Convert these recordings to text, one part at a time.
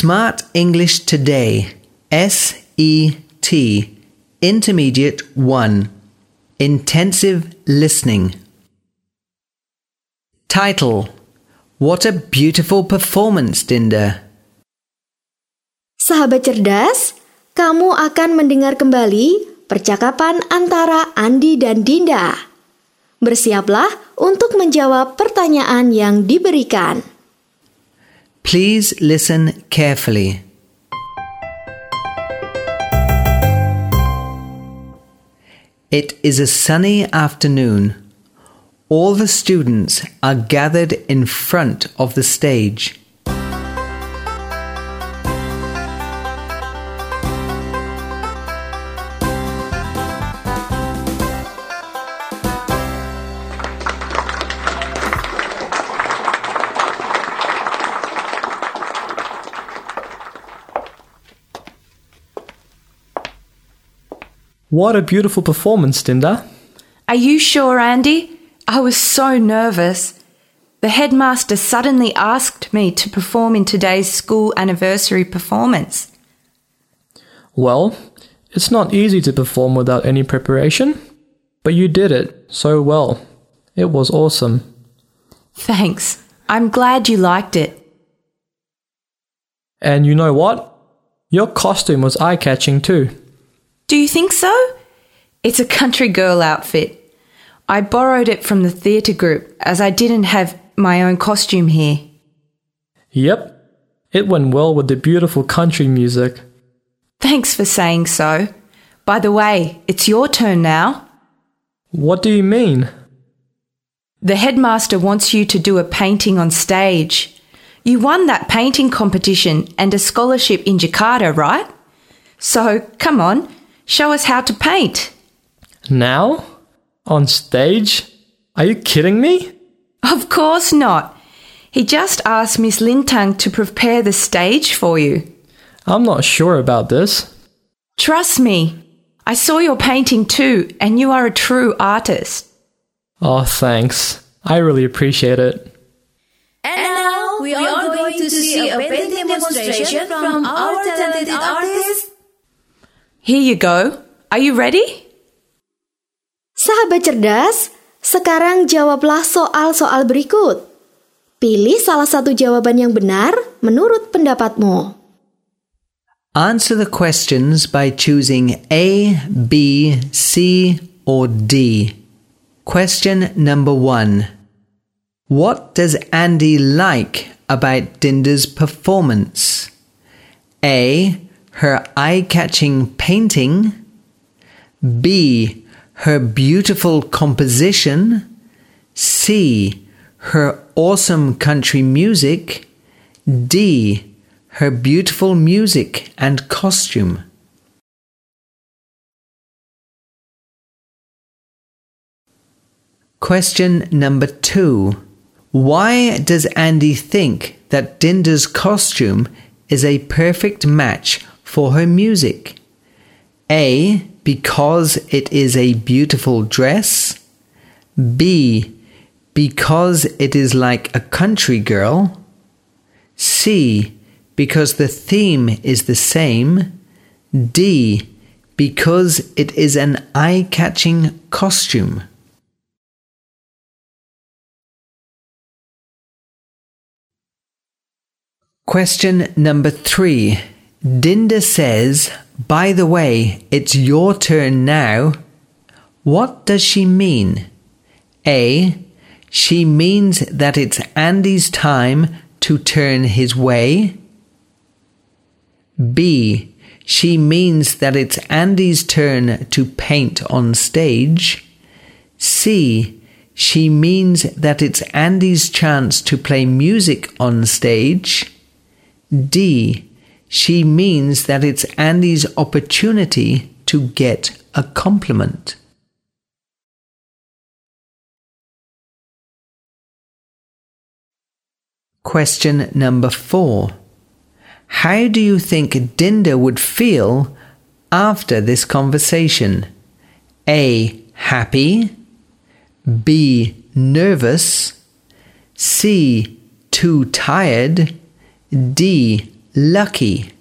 Smart English Today, SET, Intermediate 1, Intensive Listening. Title: What a beautiful performance, Dinda. Sahabat cerdas, kamu akan mendengar kembali percakapan antara Andi dan Dinda. Bersiaplah untuk menjawab pertanyaan yang diberikan. Please listen carefully. It is a sunny afternoon. All the students are gathered in front of the stage. What a beautiful performance, Dinda. Are you sure, Andy? I was so nervous. The headmaster suddenly asked me to perform in today's school anniversary performance. Well, it's not easy to perform without any preparation, but you did it so well. It was awesome. Thanks. I'm glad you liked it. And you know what? Your costume was eye-catching too. Do you think so? It's a country girl outfit. I borrowed it from the theatre group as I didn't have my own costume here. Yep, it went well with the beautiful country music. Thanks for saying so. By the way, it's your turn now. What do you mean? The headmaster wants you to do a painting on stage. You won that painting competition and a scholarship in Jakarta, right? So, come on, show us how to paint. Now? On stage? Are you kidding me? Of course not. He just asked Miss Lintang to prepare the stage for you. I'm not sure about this. Trust me. I saw your painting too, and you are a true artist. Oh, thanks. I really appreciate it. And now we are going to see a painting demonstration from our talented artist. Here you go. Are you ready? Sahabat cerdas, sekarang jawablah soal-soal berikut. Pilih salah satu jawaban yang benar menurut pendapatmu. Answer the questions by choosing A, B, C, or D. Question number 1. What does Andy like about Dinda's performance? A, her eye-catching painting. B, her beautiful composition. C, her awesome country music. D, her beautiful music and costume. Question number 2. Why does Andy think that Dinda's costume is a perfect match for her music? A, because it is a beautiful dress. B, because it is like a country girl. C, because the theme is the same. D, because it is an eye-catching costume. Question number 3. Dinda says, "By the way, it's your turn now." What does she mean? A, she means that it's Andy's time to turn his way. B, she means that it's Andy's turn to paint on stage. C, she means that it's Andy's chance to play music on stage. D, she means that it's Andy's opportunity to get a compliment. Question number 4. How do you think Dinda would feel after this conversation? A, happy. B, nervous. C, too tired. D, lucky.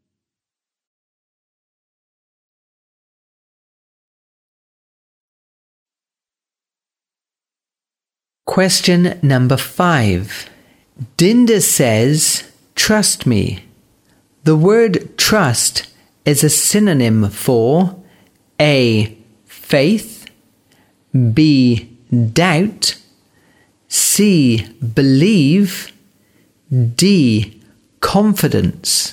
Question number 5. Dinda says, trust me. The word trust is a synonym for A. Faith, B. Doubt, C. Believe, D. Confidence.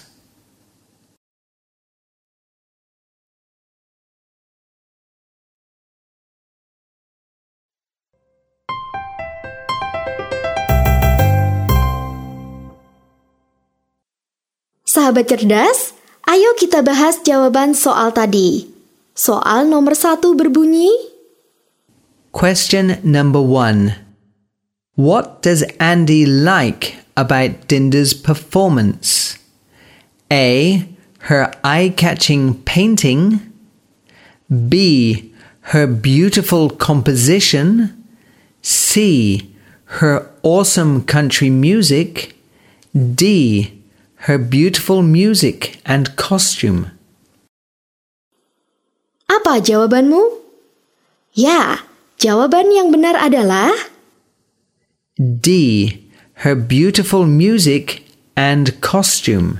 Sahabat cerdas, ayo kita bahas jawaban soal tadi. Soal nomor 1 berbunyi, Question number 1. What does Andy like about Dinda's performance? A. Her eye-catching painting, B. Her beautiful composition, C. Her awesome country music, D. Her beautiful music and costume. apa jawabanmu? Ya, jawaban yang benar adalah D. Her beautiful music and costume.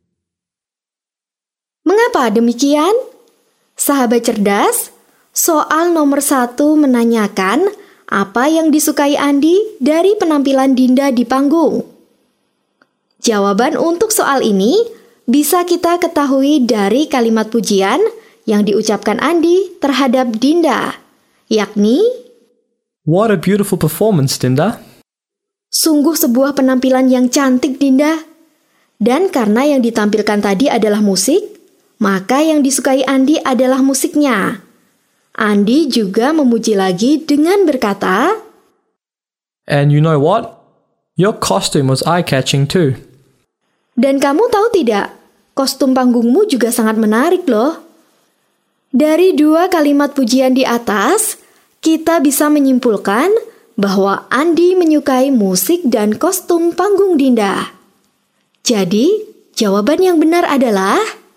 Mengapa demikian? Sahabat cerdas, soal nomor 1 menanyakan apa yang disukai Andi dari penampilan Dinda di panggung. Jawaban untuk soal ini bisa kita ketahui dari kalimat pujian yang diucapkan Andi terhadap Dinda, yakni, What a beautiful performance, Dinda. sungguh sebuah penampilan yang cantik, Dinda. Dan karena yang ditampilkan tadi adalah musik, maka yang disukai Andi adalah musiknya. Andi juga memuji lagi dengan berkata, And you know what? Your costume was eye-catching too. dan kamu tahu tidak, kostum panggungmu juga sangat menarik loh. Dari 2 kalimat pujian di atas, kita bisa menyimpulkan bahwa Andi menyukai musik dan kostum panggung Dinda. Jadi, jawaban yang benar adalah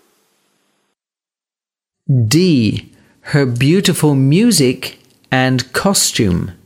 D. Her beautiful music and costume.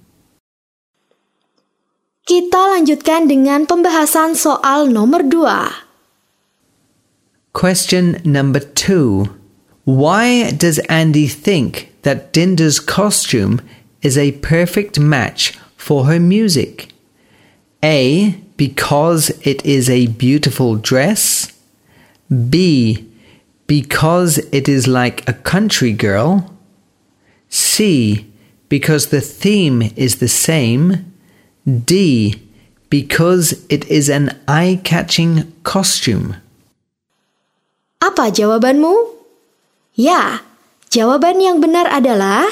Kita lanjutkan dengan pembahasan soal nomor 2. Question number 2. Why does Andy think that Dinda's costume is a perfect match for her music? A. Because it is a beautiful dress. B. Because it is like a country girl. C. Because the theme is the same. D. Because it is an eye-catching costume. Apa jawabanmu? Ya, jawaban yang benar adalah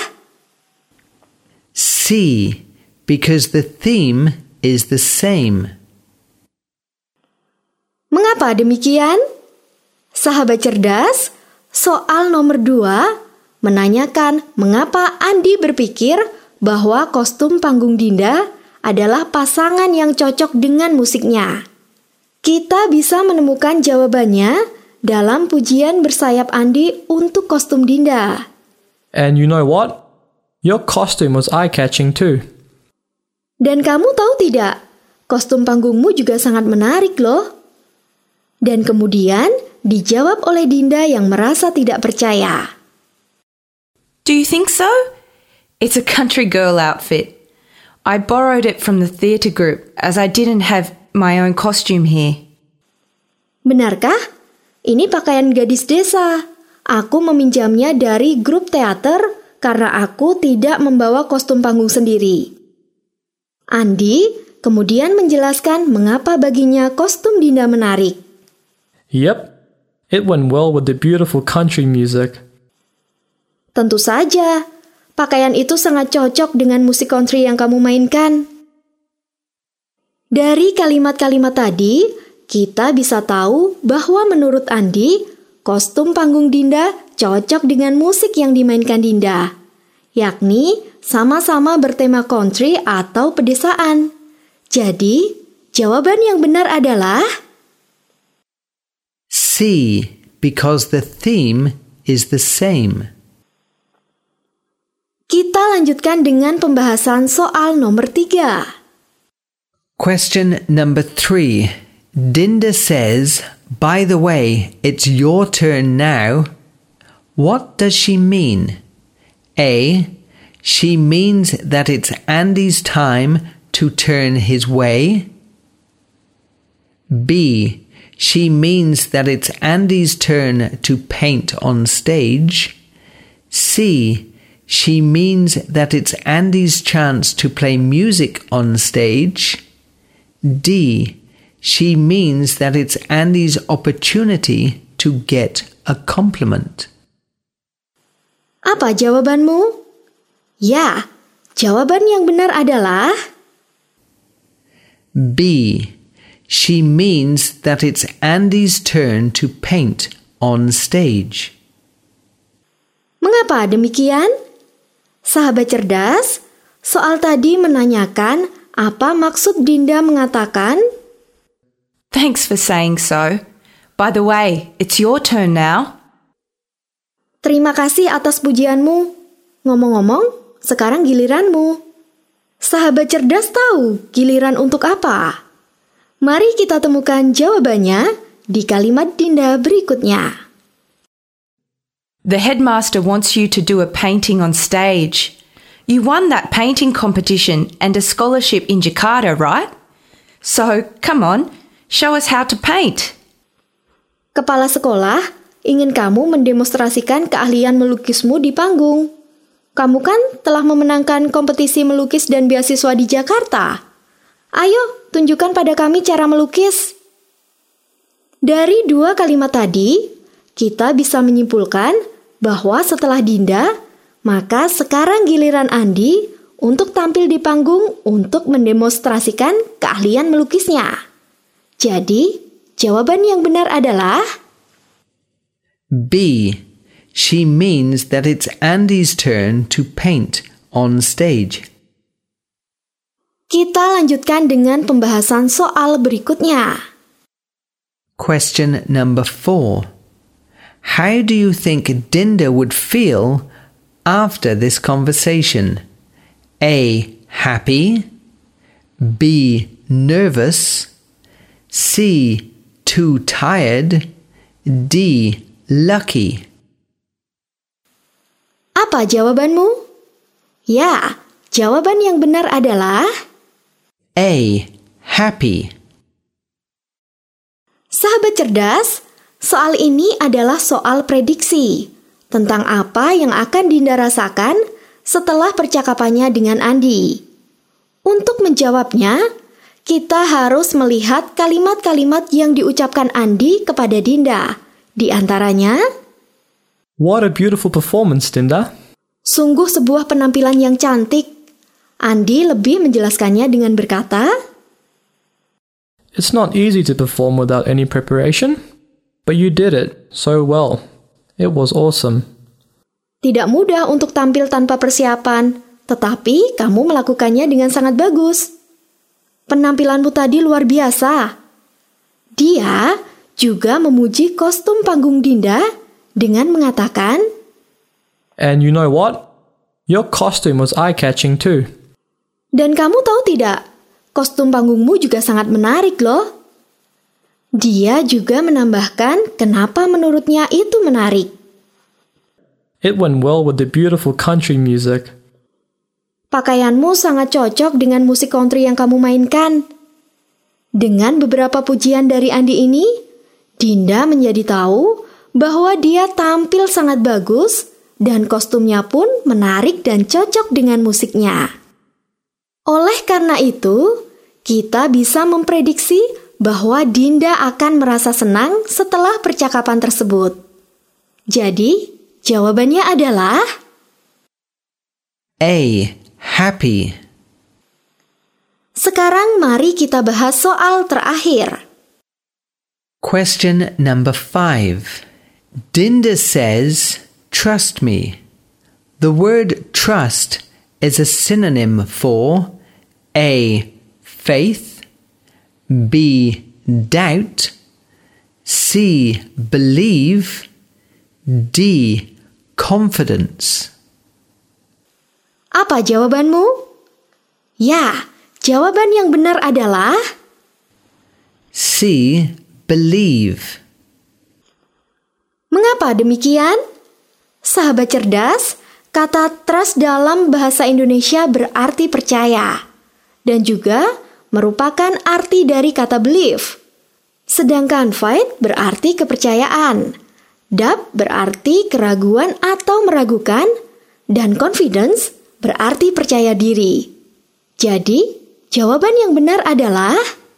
C. Because the theme is the same. Mengapa demikian? Sahabat cerdas, soal nomor 2 menanyakan mengapa Andi berpikir bahwa kostum panggung Dinda adalah pasangan yang cocok dengan musiknya. Kita bisa menemukan jawabannya dalam pujian bersayap Andi untuk kostum Dinda. And you know what? Your costume was eye-catching too. Dan kamu tahu tidak, kostum panggungmu juga sangat menarik loh. Dan kemudian dijawab oleh Dinda yang merasa tidak percaya. Do you think so? It's a country girl outfit. I borrowed it from the theatre group as I didn't have my own costume here. Benarkah? Ini pakaian gadis desa. Aku meminjamnya dari grup teater karena aku tidak membawa kostum panggung sendiri. Andi kemudian menjelaskan mengapa baginya kostum Dinda menarik. Yep, it went well with the beautiful country music. Tentu saja, pakaian itu sangat cocok dengan musik country yang kamu mainkan. Dari kalimat-kalimat tadi, kita bisa tahu bahwa menurut Andi, kostum panggung Dinda cocok dengan musik yang dimainkan Dinda, yakni sama-sama bertema country atau pedesaan. Jadi, jawaban yang benar adalah C. Because the theme is the same. Kita lanjutkan dengan pembahasan soal nomor 3. Question number 3. Dinda says, "By the way, it's your turn now." What does she mean? A. She means that it's Andy's time to turn his way. B. She means that it's Andy's turn to paint on stage. C. She means that it's Andy's chance to play music on stage. D. She means that it's Andy's opportunity to get a compliment. Apa jawabanmu? Ya, jawaban yang benar adalah B. She means that it's Andy's turn to paint on stage. Mengapa demikian? Sahabat cerdas, soal tadi menanyakan apa maksud Dinda mengatakan, Thanks for saying so. By the way, it's your turn now. terima kasih atas pujianmu. Ngomong-ngomong, sekarang giliranmu. Sahabat cerdas tahu giliran untuk apa? Mari kita temukan jawabannya di kalimat Dinda berikutnya. The headmaster wants you to do a painting on stage. You won that painting competition and a scholarship in Jakarta, right? So, come on, show us how to paint. Kepala sekolah ingin kamu mendemonstrasikan keahlian melukismu di panggung. Kamu kan telah memenangkan kompetisi melukis dan beasiswa di Jakarta. Ayo, tunjukkan pada kami cara melukis. Dari 2 kalimat tadi, kita bisa menyimpulkan bahwa setelah Dinda, maka sekarang giliran Andi untuk tampil di panggung untuk mendemonstrasikan keahlian melukisnya. Jadi, jawaban yang benar adalah B. She means that it's Andy's turn to paint on stage. Kita lanjutkan dengan pembahasan soal berikutnya. Question number 4. How do you think Dinda would feel after this conversation? A. Happy. B. Nervous. C. Too tired. D. Lucky. Apa jawabanmu? Ya, jawaban yang benar adalah A. Happy. Sahabat cerdas, soal ini adalah soal prediksi tentang apa yang akan Dinda rasakan setelah percakapannya dengan Andi. Untuk menjawabnya, kita harus melihat kalimat-kalimat yang diucapkan Andi kepada Dinda. Di antaranya, What a beautiful performance, Dinda. sungguh sebuah penampilan yang cantik. Andi lebih menjelaskannya dengan berkata, It's not easy to perform without any preparation, but you did it so well. It was awesome. tidak mudah untuk tampil tanpa persiapan, tetapi kamu melakukannya dengan sangat bagus. Penampilanmu tadi luar biasa. Dia juga memuji kostum panggung Dinda dengan mengatakan, And you know what? Your costume was eye-catching too. dan kamu tahu tidak, kostum panggungmu juga sangat menarik loh. Dia juga menambahkan kenapa menurutnya itu menarik. It went well with the beautiful country music. Pakaianmu sangat cocok dengan musik country yang kamu mainkan. Dengan beberapa pujian dari Andi ini, Dinda menjadi tahu bahwa dia tampil sangat bagus dan kostumnya pun menarik dan cocok dengan musiknya. Oleh karena itu, kita bisa memprediksi bahwa Dinda akan merasa senang setelah percakapan tersebut. Jadi, jawabannya adalah A. Happy. Sekarang mari kita bahas soal terakhir. Question number 5. Dinda says, "Trust me." The word trust is a synonym for A. Faith, B. Doubt, C. Believe. D. Confidence. Apa jawabanmu? Ya, jawaban yang benar adalah C. Believe. Mengapa demikian? Sahabat cerdas, kata trust dalam bahasa Indonesia berarti percaya dan juga merupakan arti dari kata believe. Sedangkan fight berarti kepercayaan, doubt berarti keraguan atau meragukan, dan confidence berarti percaya diri. Jadi, jawaban yang benar adalah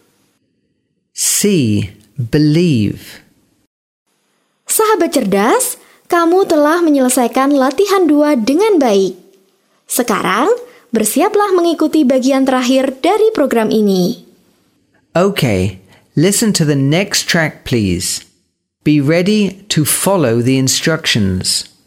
C. Believe. Sahabat cerdas, kamu telah menyelesaikan latihan 2 dengan baik. Sekarang, bersiaplah mengikuti bagian terakhir dari program ini. Okay, listen to the next track please. Be ready to follow the instructions.